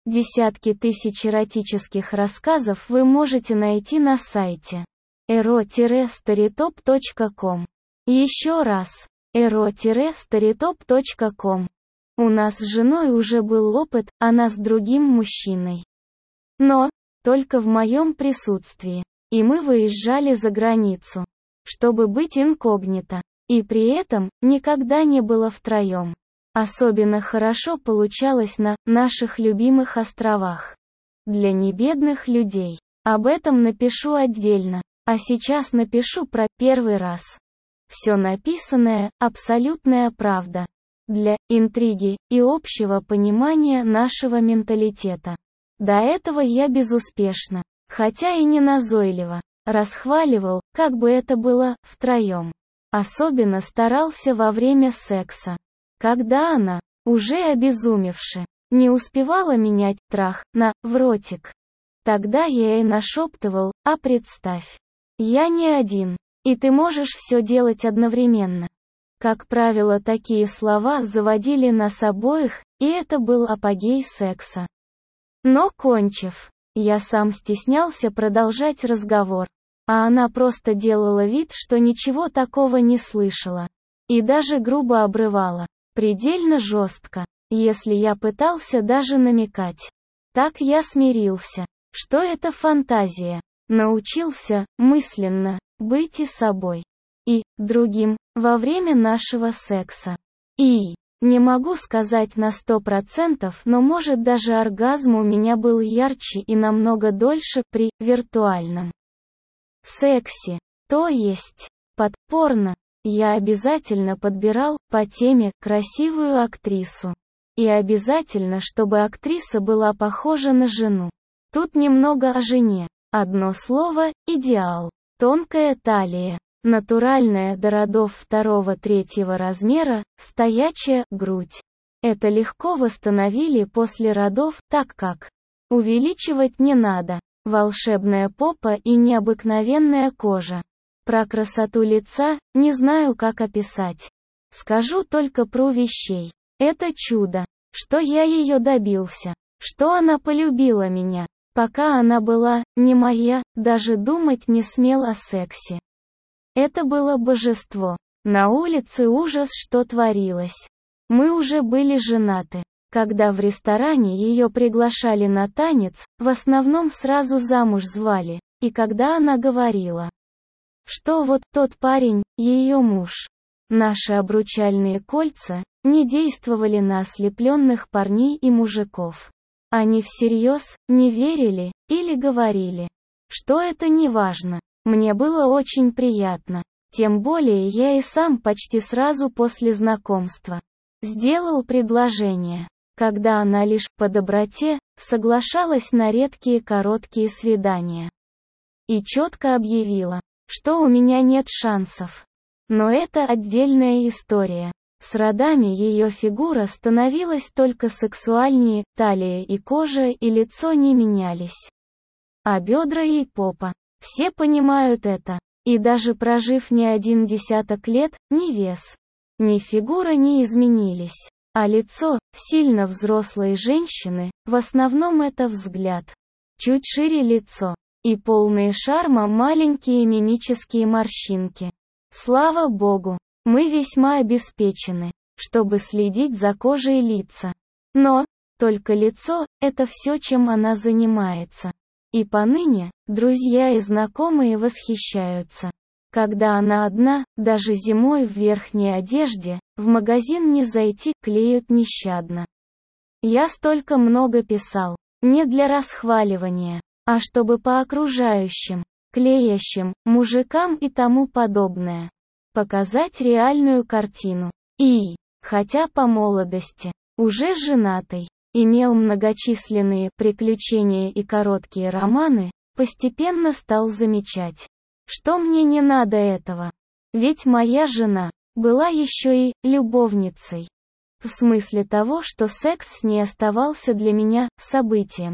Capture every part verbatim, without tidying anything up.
Десятки тысяч эротических рассказов вы можете найти на сайте эро старитоп точка ком. Еще раз, эро старитоп точка ком. У нас с женой уже был опыт, она с другим мужчиной. Но, только в моем присутствии. И мы выезжали за границу, чтобы быть инкогнито. И при этом, никогда не было втроем. Особенно хорошо получалось на наших любимых островах. Для небедных людей. Об этом напишу отдельно. А сейчас напишу про первый раз. Все написанное – абсолютная правда. Для интриги и общего понимания нашего менталитета. До этого я безуспешно, хотя и не назойливо, расхваливал, как бы это было, втроем. Особенно старался во время секса. Когда она, уже обезумевши, не успевала менять трах на в ротик. Тогда я ей нашептывал: а представь, я не один, и ты можешь все делать одновременно. Как правило, такие слова заводили нас обоих, и это был апогей секса. Но кончив, я сам стеснялся продолжать разговор, а она просто делала вид, что ничего такого не слышала. И даже грубо обрывала, предельно жестко, если я пытался даже намекать. Так я смирился, что это фантазия, научился, мысленно, быть и собой. И другим, во время нашего секса. И, не могу сказать на сто процентов, но может даже оргазм у меня был ярче и намного дольше при виртуальном сексе. То есть, под порно, я обязательно подбирал, по теме, красивую актрису. И обязательно, чтобы актриса была похожа на жену. Тут немного о жене. Одно слово – идеал. Тонкая талия. Натуральная до родов второго-третьего размера, стоячая грудь. Это легко восстановили после родов, так как увеличивать не надо. Волшебная попа и необыкновенная кожа. Про красоту лица не знаю, как описать. Скажу только про вещей. Это чудо, что я ее добился, что она полюбила меня. Пока она была не моя, даже думать не смел о сексе. Это было божество. На улице ужас, что творилось. Мы уже были женаты. Когда в ресторане ее приглашали на танец, в основном сразу замуж звали. И когда она говорила, что вот тот парень, ее муж. Наши обручальные кольца не действовали на ослепленных парней и мужиков. Они всерьез не верили или говорили, что это не важно. Мне было очень приятно. Тем более я и сам почти сразу после знакомства сделал предложение, когда она лишь по доброте соглашалась на редкие короткие свидания. И четко объявила, что у меня нет шансов. Но это отдельная история. С родами ее фигура становилась только сексуальнее, талия и кожа и лицо не менялись. А бедра и попа. Все понимают это. И даже прожив не один десяток лет, ни вес, ни фигура не изменились. А лицо, сильно взрослой женщины, в основном это взгляд. Чуть шире лицо. И полные шарма маленькие мимические морщинки. Слава Богу, мы весьма обеспечены, чтобы следить за кожей лица. Но, только лицо – это все, чем она занимается. И поныне, друзья и знакомые восхищаются. Когда она одна, даже зимой в верхней одежде, в магазин не зайти, клеют нещадно. Я столько много писал, не для расхваливания, а чтобы по окружающим, клеящим, мужикам и тому подобное, показать реальную картину. И, хотя по молодости, уже женатый, имел многочисленные приключения и короткие романы, постепенно стал замечать, что мне не надо этого. Ведь моя жена была еще и любовницей. В смысле того, что секс с ней оставался для меня событием.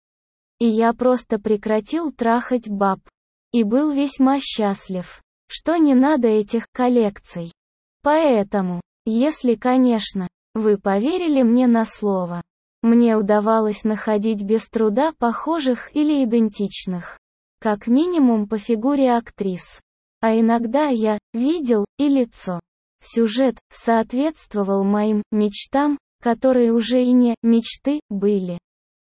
И я просто прекратил трахать баб. И был весьма счастлив, что не надо этих коллекций. Поэтому, если, конечно, вы поверили мне на слово, Мне удавалось находить без труда похожих или идентичных. Как минимум по фигуре актрис. А иногда я видел и лицо. Сюжет соответствовал моим мечтам, которые уже и не мечты были,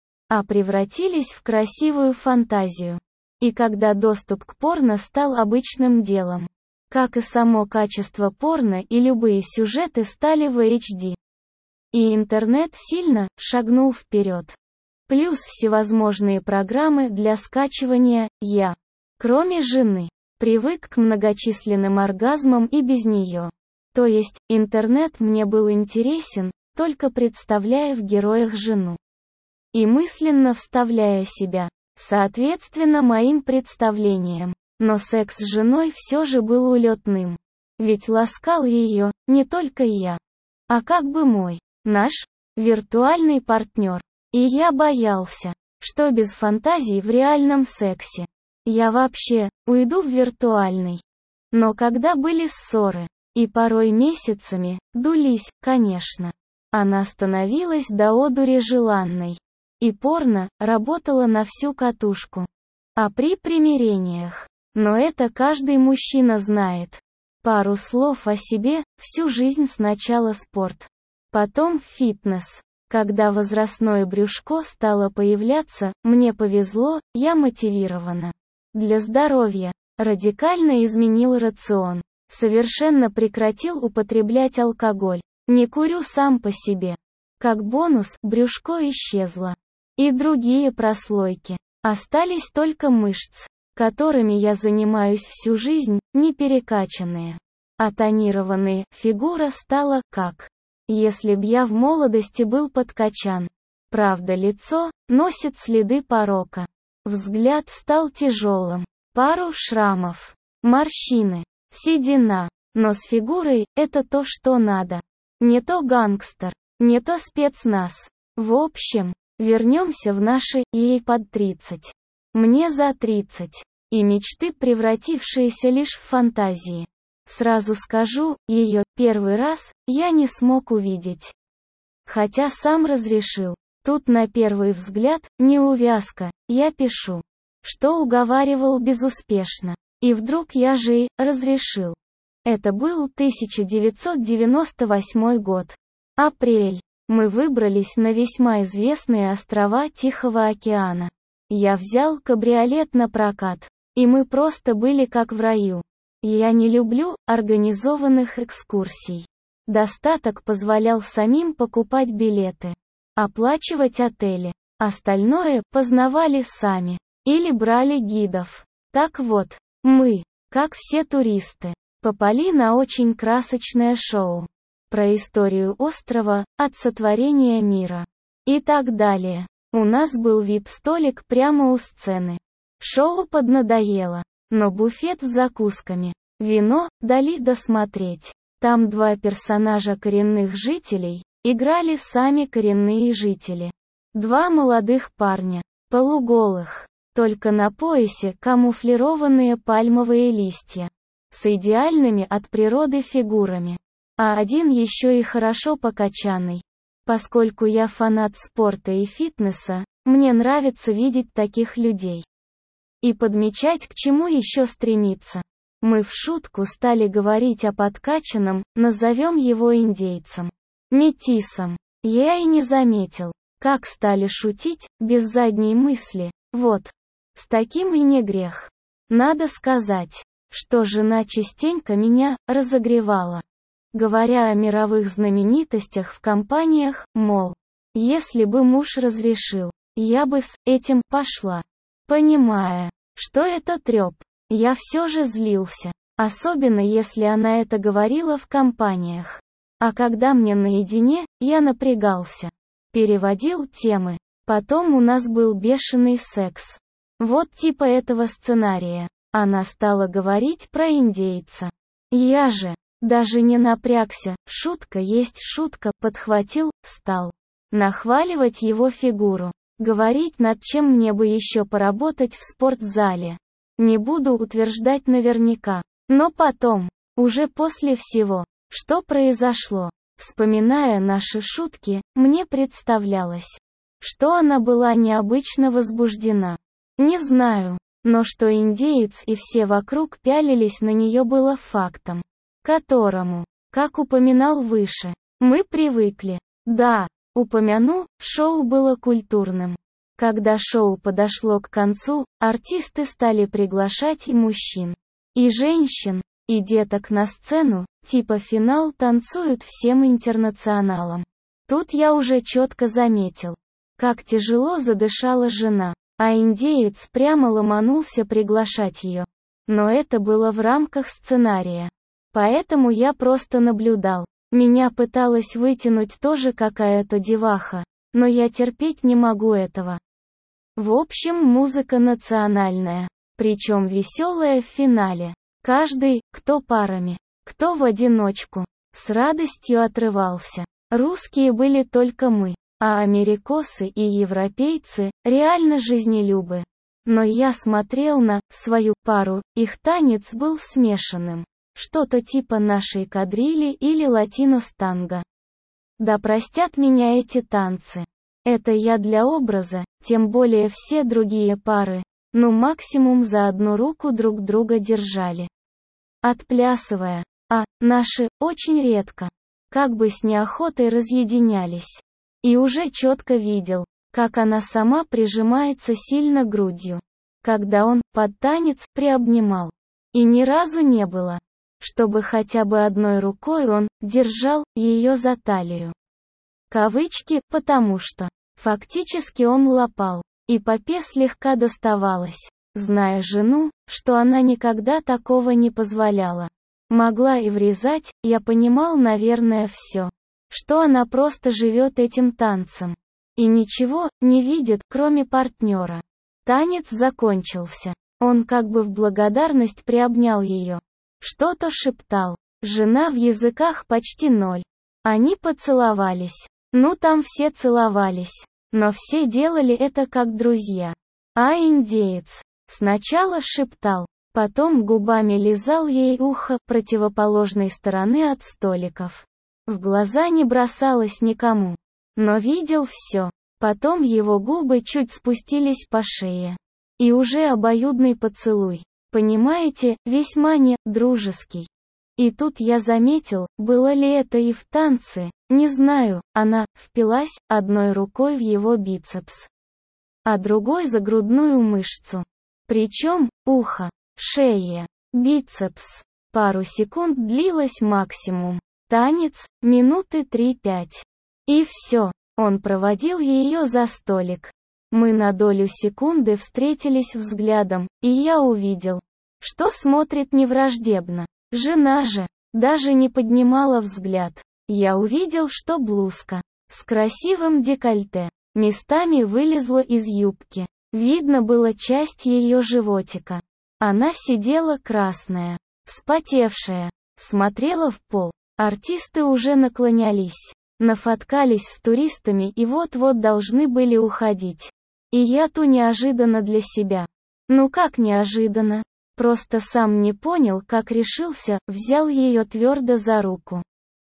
а превратились в красивую фантазию. И когда доступ к порно стал обычным делом, как и само качество порно и любые сюжеты стали в эйч ди. И интернет сильно шагнул вперед. Плюс всевозможные программы для скачивания, я, кроме жены, привык к многочисленным оргазмам и без нее. То есть, интернет мне был интересен, только представляя в героях жену. И мысленно вставляя себя, соответственно моим представлениям. Но секс с женой все же был улетным. Ведь ласкал ее, не только я, а как бы мой, наш, виртуальный партнер. И я боялся, что без фантазий в реальном сексе я вообще уйду в виртуальный. Но когда были ссоры, и порой месяцами, дулись, конечно, она становилась до одури желанной. И порно работало на всю катушку. А при примирениях, но это каждый мужчина знает. Пару слов о себе, всю жизнь сначала спорт, потом фитнес. Когда возрастное брюшко стало появляться, мне повезло, я мотивирована. Для здоровья. Радикально изменил рацион. Совершенно прекратил употреблять алкоголь. Не курю сам по себе. Как бонус, брюшко исчезло. И другие прослойки. Остались только мышц, которыми я занимаюсь всю жизнь, не перекачанные. А тонированные, фигура стала, как если б я в молодости был подкачан. Правда, лицо носит следы порока. Взгляд стал тяжелым. Пару шрамов. Морщины. Седина. Но с фигурой это то, что надо. Не то гангстер, не то спецназ. В общем, вернемся в наши ей под тридцать. Мне за тридцать. И мечты, превратившиеся лишь в фантазии. Сразу скажу, ее первый раз я не смог увидеть. Хотя сам разрешил. Тут на первый взгляд неувязка, я пишу, что уговаривал безуспешно. И вдруг я же и разрешил. Это был тысяча девятьсот девяносто восьмой год. Апрель. Мы выбрались на весьма известные острова Тихого океана. Я взял кабриолет на прокат. И мы просто были как в раю. Я не люблю организованных экскурсий. Достаток позволял самим покупать билеты, оплачивать отели. Остальное познавали сами. Или брали гидов. Так вот, мы, как все туристы, попали на очень красочное шоу. Про историю острова, от сотворения мира. И так далее. У нас был вип-столик прямо у сцены. Шоу поднадоело. Но буфет с закусками, вино, дали досмотреть. Там два персонажа коренных жителей, играли сами коренные жители. Два молодых парня, полуголых, только на поясе камуфлированные пальмовые листья. С идеальными от природы фигурами. А один еще и хорошо покачанный. Поскольку я фанат спорта и фитнеса, мне нравится видеть таких людей. И подмечать, к чему еще стремиться. Мы в шутку стали говорить о подкачанном, назовем его индейцем. Метисом. Я и не заметил, как стали шутить, без задней мысли. Вот. С таким и не грех. Надо сказать, что жена частенько меня разогревала. Говоря о мировых знаменитостях в компаниях, мол, если бы муж разрешил, я бы с этим пошла. Понимая, что это трёп, я все же злился, особенно если она это говорила в компаниях. А когда мне наедине, я напрягался. Переводил темы. Потом у нас был бешеный секс. Вот типа этого сценария. Она стала говорить про индейца. Я же даже не напрягся, шутка есть шутка, подхватил, стал нахваливать его фигуру. Говорить, над чем мне бы еще поработать в спортзале. Не буду утверждать наверняка. Но потом, уже после всего, что произошло, вспоминая наши шутки, мне представлялось, что она была необычно возбуждена. Не знаю, но что индеец и все вокруг пялились на нее было фактом, которому, как упоминал выше, мы привыкли. Да, упомяну, шоу было культурным. Когда шоу подошло к концу, артисты стали приглашать и мужчин, и женщин, и деток на сцену, типа финал танцуют всем интернационалам. Тут я уже четко заметил, как тяжело задышала жена, а индеец прямо ломанулся приглашать ее. Но это было в рамках сценария. Поэтому я просто наблюдал. Меня пыталась вытянуть тоже какая-то деваха, но я терпеть не могу этого. В общем, музыка национальная, причем веселая в финале. Каждый, кто парами, кто в одиночку, с радостью отрывался. Русские были только мы, а америкосы и европейцы реально жизнелюбы. Но я смотрел на свою пару, их танец был смешанным. Что-то типа нашей кадрили или латино-танго. Да простят меня эти танцы. Это я для образа, тем более все другие пары, ну максимум за одну руку друг друга держали, отплясывая, а наши очень редко, как бы с неохотой разъединялись. И уже четко видел, как она сама прижимается сильно грудью, когда он под танец приобнимал. И ни разу не было, чтобы хотя бы одной рукой он держал ее за талию. Кавычки, потому что фактически он лапал, и попе слегка доставалось, зная жену, что она никогда такого не позволяла. Могла и врезать, я понимал, наверное, все, что она просто живет этим танцем. И ничего не видит, кроме партнера. Танец закончился. Он как бы в благодарность приобнял ее. Что-то шептал. Жена в языках почти ноль. Они поцеловались. Ну там все целовались. Но все делали это как друзья. А индеец сначала шептал, потом губами лизал ей ухо противоположной стороны от столиков. В глаза не бросалось никому. Но видел все. Потом его губы чуть спустились по шее. И уже обоюдный поцелуй. Понимаете, весьма не дружеский. И тут я заметил, было ли это и в танце, не знаю, она впилась одной рукой в его бицепс, а другой за грудную мышцу. Причем, ухо, шея, бицепс. Пару секунд длилось максимум. Танец, минуты три-пять. И все, он проводил ее за столик. Мы на долю секунды встретились взглядом, и я увидел, что смотрит невраждебно. Жена же даже не поднимала взгляд. Я увидел, что блузка с красивым декольте местами вылезла из юбки. Видно было часть ее животика. Она сидела красная, вспотевшая, смотрела в пол. Артисты уже наклонялись, нафоткались с туристами и вот-вот должны были уходить. И я ту неожиданно для себя. Ну как неожиданно? Просто сам не понял, как решился, взял ее твердо за руку.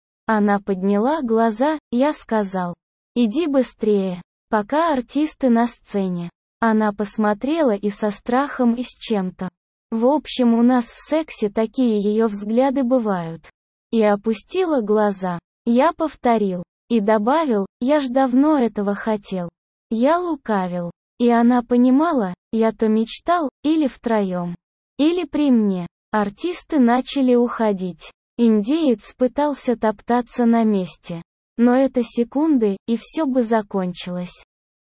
Она подняла глаза, я сказал: «Иди быстрее, пока артисты на сцене». Она посмотрела и со страхом, и с чем-то. В общем, у нас в сексе такие ее взгляды бывают. И опустила глаза. Я повторил. И добавил: «Я ж давно этого хотел». Я лукавил. И она понимала, я-то мечтал, или втроем, или при мне. Артисты начали уходить. Индеец пытался топтаться на месте. Но это секунды, и все бы закончилось.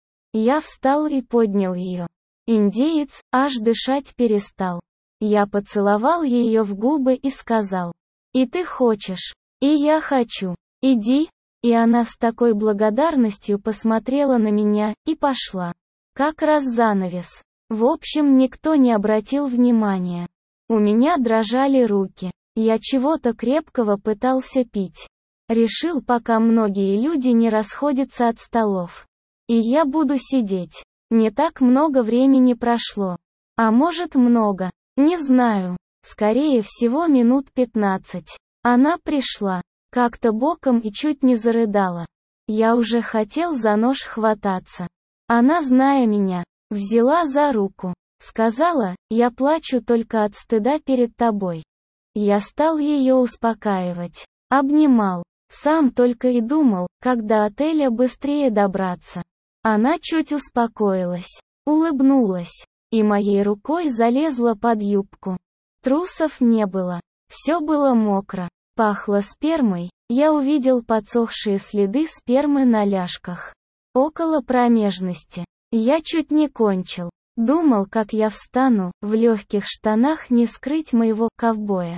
Я встал и поднял ее. Индеец аж дышать перестал. Я поцеловал ее в губы и сказал: «И ты хочешь? И я хочу. Иди». И она с такой благодарностью посмотрела на меня, и пошла. Как раз занавес. В общем, никто не обратил внимания. У меня дрожали руки. Я чего-то крепкого пытался пить. Решил, пока многие люди не расходятся от столов. И я буду сидеть. Не так много времени прошло. А может, много. Не знаю. Скорее всего, минут пятнадцать. Она пришла. Как-то боком и чуть не зарыдала. Я уже хотел за нож хвататься. Она, зная меня, взяла за руку. Сказала, я плачу только от стыда перед тобой. Я стал ее успокаивать. Обнимал. Сам только и думал, как до отеля быстрее добраться. Она чуть успокоилась. Улыбнулась. И моей рукой залезла под юбку. Трусов не было. Все было мокро. Пахло спермой. Я увидел подсохшие следы спермы на ляжках. Около промежности. Я чуть не кончил. Думал, как я встану, в легких штанах не скрыть моего ковбоя.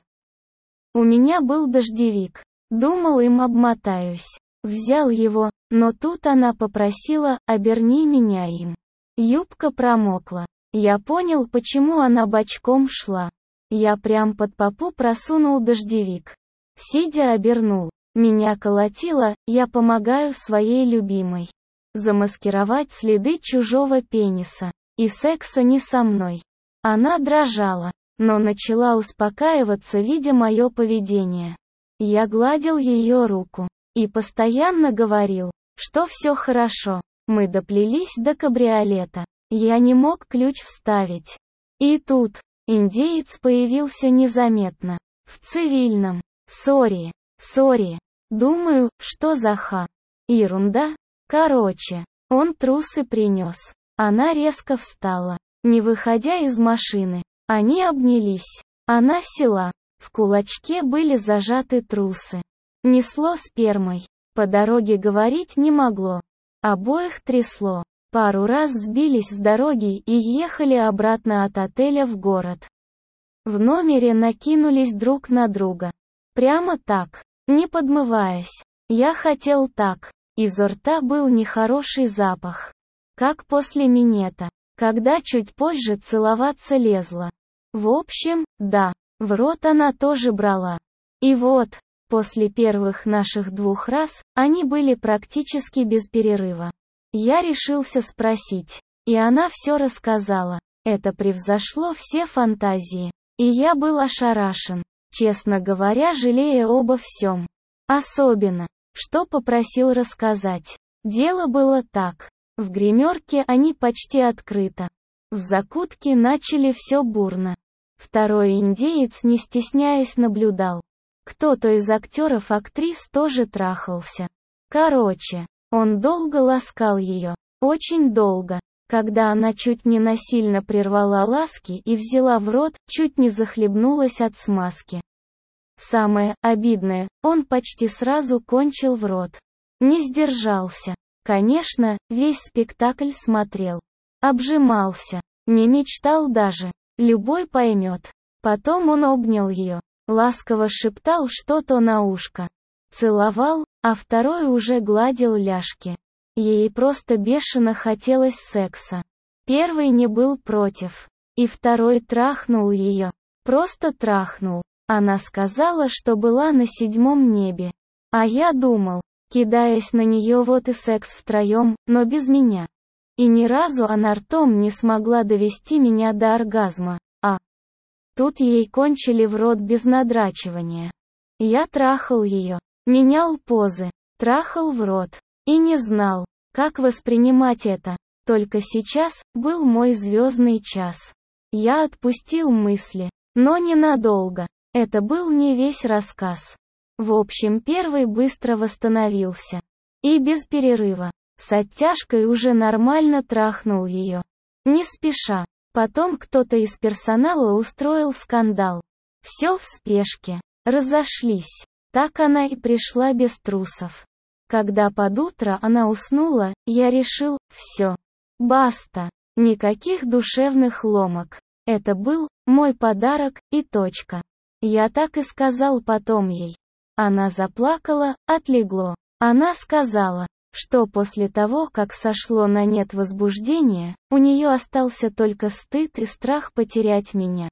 У меня был дождевик. Думал, им обмотаюсь. Взял его, но тут она попросила, оберни меня им. Юбка промокла. Я понял, почему она бочком шла. Я прям под попу просунул дождевик. Сидя обернул. Меня колотило, я помогаю своей любимой. Замаскировать следы чужого пениса. И секса не со мной. Она дрожала, но начала успокаиваться, видя мое поведение. Я гладил ее руку. И постоянно говорил, что все хорошо. Мы доплелись до кабриолета. Я не мог ключ вставить. И тут, индеец появился незаметно. В цивильном. Сори, сори. Думаю, что за ха. Ерунда. Короче, он трусы принес. Она резко встала, не выходя из машины. Они обнялись. Она села. В кулачке были зажаты трусы. Несло спермой. По дороге говорить не могло. Обоих трясло. Пару раз сбились с дороги и ехали обратно от отеля в город. В номере накинулись друг на друга. Прямо так, не подмываясь. Я хотел так. Изо рта был нехороший запах. Как после минета, когда чуть позже целоваться лезла. В общем, да, в рот она тоже брала. И вот, после первых наших двух раз, они были практически без перерыва. Я решился спросить, и она все рассказала. Это превзошло все фантазии. И я был ошарашен, честно говоря, жалея обо всем. Особенно, что попросил рассказать. Дело было так. В гримерке они почти открыто. В закутке начали все бурно. Второй индеец, не стесняясь, наблюдал. Кто-то из актеров-актрис тоже трахался. Короче, он долго ласкал ее. Очень долго. Когда она чуть не насильно прервала ласки и взяла в рот, чуть не захлебнулась от смазки. Самое обидное, он почти сразу кончил в рот. Не сдержался. Конечно, весь спектакль смотрел. Обжимался. Не мечтал даже. Любой поймет. Потом он обнял ее. Ласково шептал что-то на ушко. Целовал, а второй уже гладил ляжки. Ей просто бешено хотелось секса. Первый не был против. И второй трахнул ее. Просто трахнул. Она сказала, что была на седьмом небе. А я думал, кидаясь на нее, вот и секс втроем, но без меня. И ни разу она ртом не смогла довести меня до оргазма, а тут ей кончили в рот без надрачивания. Я трахал ее, менял позы, трахал в рот, и не знал, как воспринимать это. Только сейчас был мой звездный час. Я отпустил мысли, но ненадолго. Это был не весь рассказ. В общем, первый быстро восстановился. И без перерыва. С оттяжкой уже нормально трахнул ее. Не спеша. Потом кто-то из персонала устроил скандал. Все в спешке. Разошлись. Так она и пришла без трусов. Когда под утро она уснула, я решил, все. Баста. Никаких душевных ломок. Это был мой подарок, и точка. Я так и сказал потом ей. Она заплакала, отлегло. Она сказала, что после того, как сошло на нет возбуждение, у нее остался только стыд и страх потерять меня.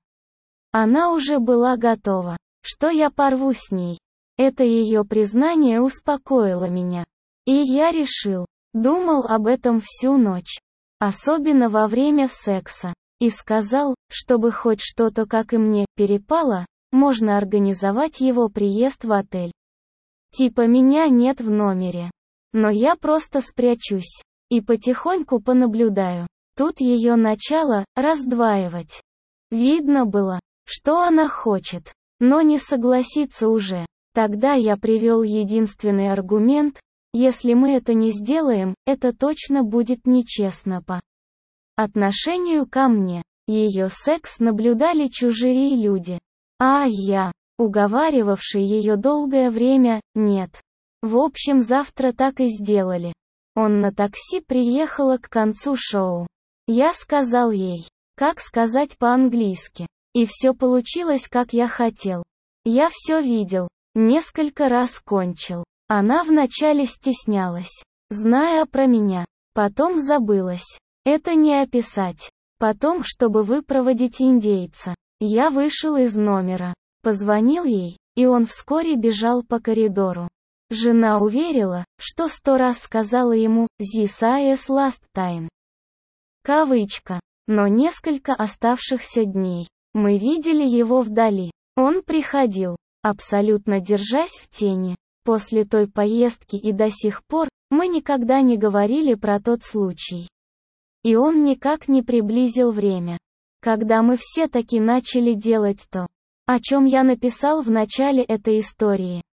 Она уже была готова, что я порву с ней. Это ее признание успокоило меня. И я решил, думал об этом всю ночь. Особенно во время секса. И сказал, чтобы хоть что-то, как и мне, перепало, можно организовать его приезд в отель. Типа меня нет в номере. Но я просто спрячусь. И потихоньку понаблюдаю. Тут ее начало раздваивать. Видно было, что она хочет, но не согласится уже. Тогда я привел единственный аргумент: если мы это не сделаем, это точно будет нечестно по отношению ко мне. Ее секс наблюдали чужие люди. А я, уговаривавший ее долгое время, нет. В общем, завтра так и сделали. Он на такси приехала к концу шоу. Я сказал ей, как сказать по-английски. И все получилось, как я хотел. Я все видел. Несколько раз кончил. Она вначале стеснялась, зная про меня. Потом забылась. Это не описать. Потом, чтобы выпроводить индейца, я вышел из номера, позвонил ей, и он вскоре бежал по коридору. Жена уверила, что сто раз сказала ему «This is last time». Кавычка. Но несколько оставшихся дней мы видели его вдали. Он приходил, абсолютно держась в тени. После той поездки и до сих пор мы никогда не говорили про тот случай. И он никак не приблизил время, когда мы все таки начали делать то, о чем я написал в начале этой истории.